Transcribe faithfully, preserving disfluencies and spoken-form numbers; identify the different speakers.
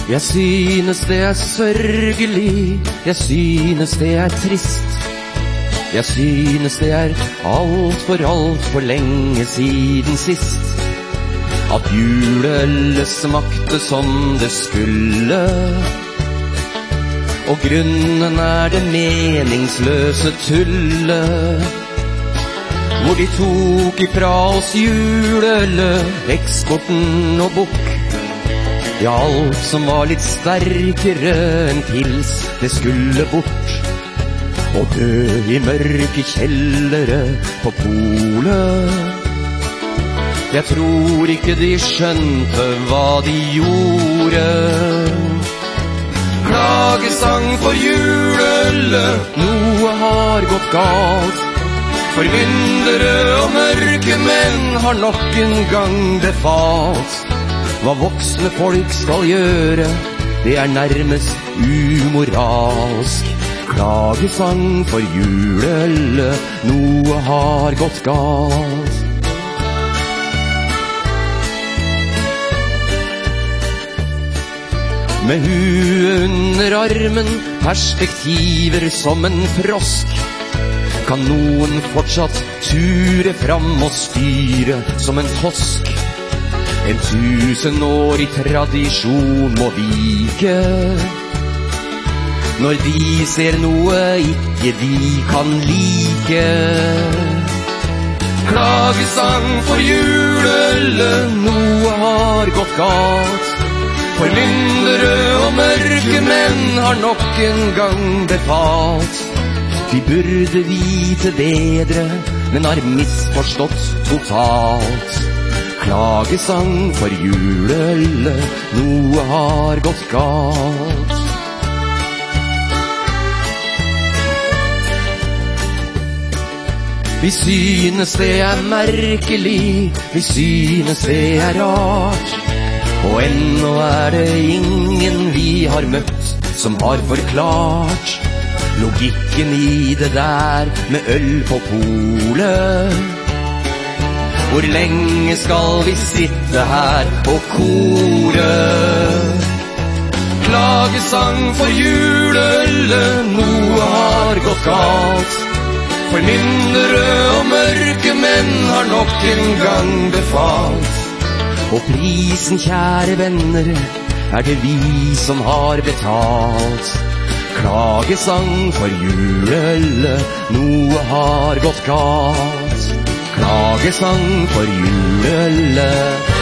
Speaker 1: Jeg synes det er sørgelig, jeg synes det er trist. Jeg synes det er alt for alt for lenge siden sist at juleølet smakte som det skulle. Og grunnen er det meningsløse tullet, hvor de tok ifra oss juleølet, eksporten og bukk. Ja, alt som var litt sterkere enn pils, det skulle bort. Og dø i mørke kjellere på polet. Jeg tror ikke de skjønte hva de gjorde. Klagesang for juleølet, noe har gått galt. Formyndere og mørke menn har nok en gang befalt. Hva voksne folk skal gjøre, det er nærmest umoralsk. Klagesang for juleølet, noe har gått galt. Med huet under armen, perspektiver som en frosk, kan noen fortsatt ture fram og styre som en tosk. En tusenårig tradisjon må vike når de ser noe ikke de kan like. Klagesang for juleølet, noe har gått galt. Formyndere og mørke menn har nok en gang befalt. De burde vite bedre, men har misforstått totalt. Klagesang for juleølet, noe har gått galt. Vi synes det er merkelig, vi synes det er rart. Og ennå er det ingen vi har møtt som har forklart logikken i det der med øl på polet. Hvor lenge skal vi sitte her og kore? Klagesang for juleølet, noe har gått galt. Formyndere og mørke menn har nok en gang befalt. Og prisen, kjære venner, er det vi som har betalt. Klagesang for juleølet, noe har gått galt. Klagesang for juleølet,